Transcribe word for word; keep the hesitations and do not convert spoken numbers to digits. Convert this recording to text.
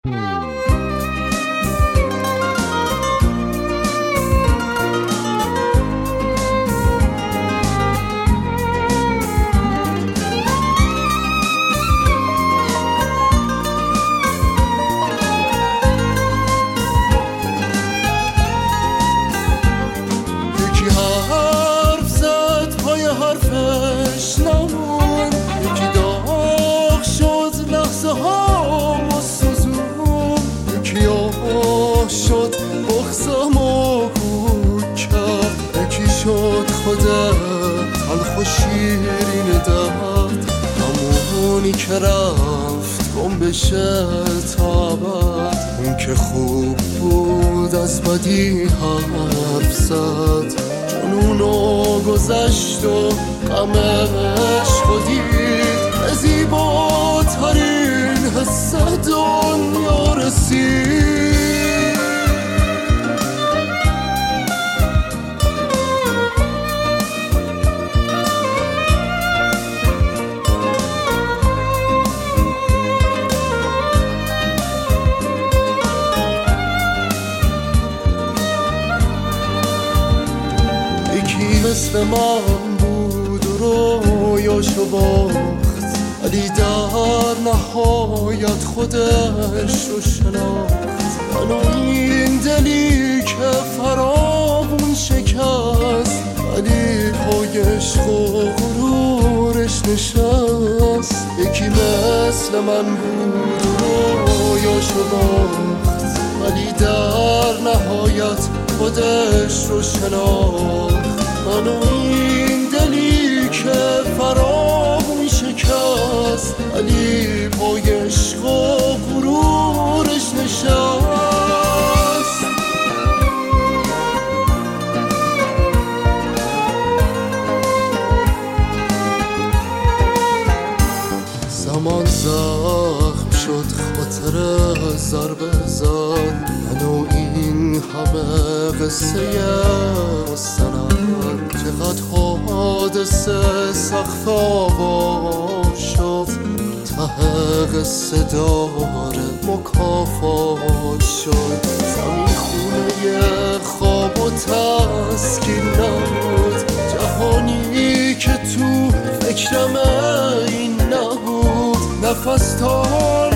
حرفش نمون، یکی داغ شد لحظه ها و سوزون، یکی آه شد بغضمو کوک کرد، یکی شد خودت تلخ و شیرین درد، همونی که رفت گم بشه تا ابد. اون که خوب بود از بدی حرف زد، جنونو گذشت و غمش خودید، به زیباترین حس دنیا رسید. یکی مثل من بود و رویاشو باخت، ولی در نهایت خودش رو شناخت. من و این دلی که فراغون شکست، ولی پای عشق و غرورش نشست. یکی مثل من بود و رویاشو باخت، ولی در نهایت خودش رو شناخت. من و این دلی که فراغون شکست، ولی پای عشق و غرورش نشست. زمان زخم شد، خاطر ضربه زد، من و این همه قصه مستند. چقدر حادثه سقف آوا شد، ته قصه داره مکافات شد. زمین خونه خواب و تسکین نبود، جهانی که تو فکرم این نبود. نفس تا